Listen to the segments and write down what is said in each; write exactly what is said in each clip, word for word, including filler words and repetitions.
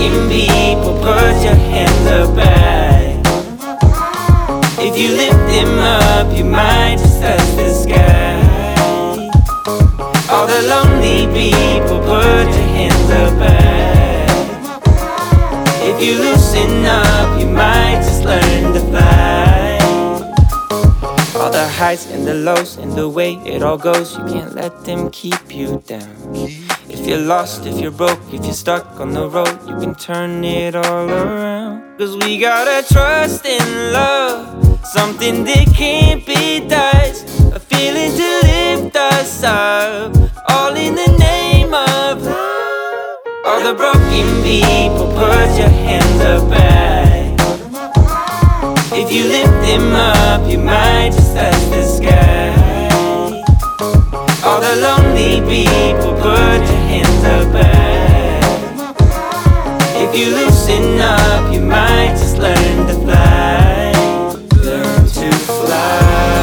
broken people, put your hands up high. If you lift them up, you might just touch the sky. All the lonely people, put your hands up high. If you loosen up, you might just learn to fly. All the highs and the lows and the way it all goes, you can't let them keep you down. If you're lost, if you're broke, if you're stuck on the road, you can turn it all around. Cause we gotta trust in love, something that can't be touched, a feeling to lift us up, all in the name of love. All the broken people, put your hands up high. If you lift them up, you might just touch the sky. All the lonely people, put your hands up high. If you loosen up, you might just learn to fly. Learn to fly.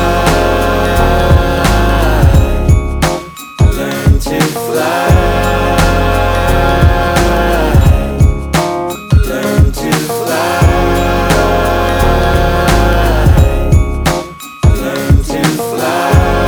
Learn to fly. Learn to fly. Learn to fly.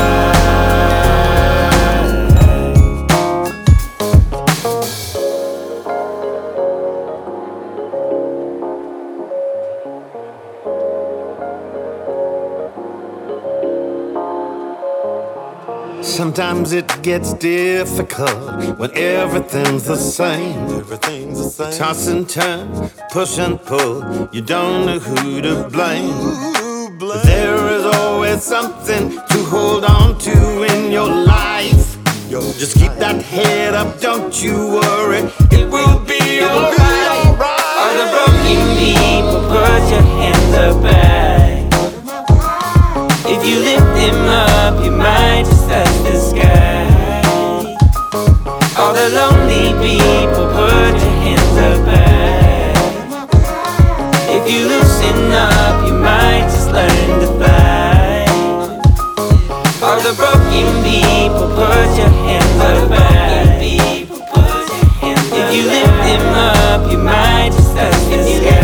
Sometimes it gets difficult when everything's the same. Everything's the same. Toss and turn, push and pull, you don't know who to blame. But there is always something to hold on to in your life. Just keep that head up, don't you worry, it will be alright. All the broken people, put your hands up high. If you lift them up, you might just touch the sky. All the lonely people, put your hands up high. If you loosen up, you might just learn to fly. All the broken people, put your hands up high. If you lift them up, you might just touch the sky.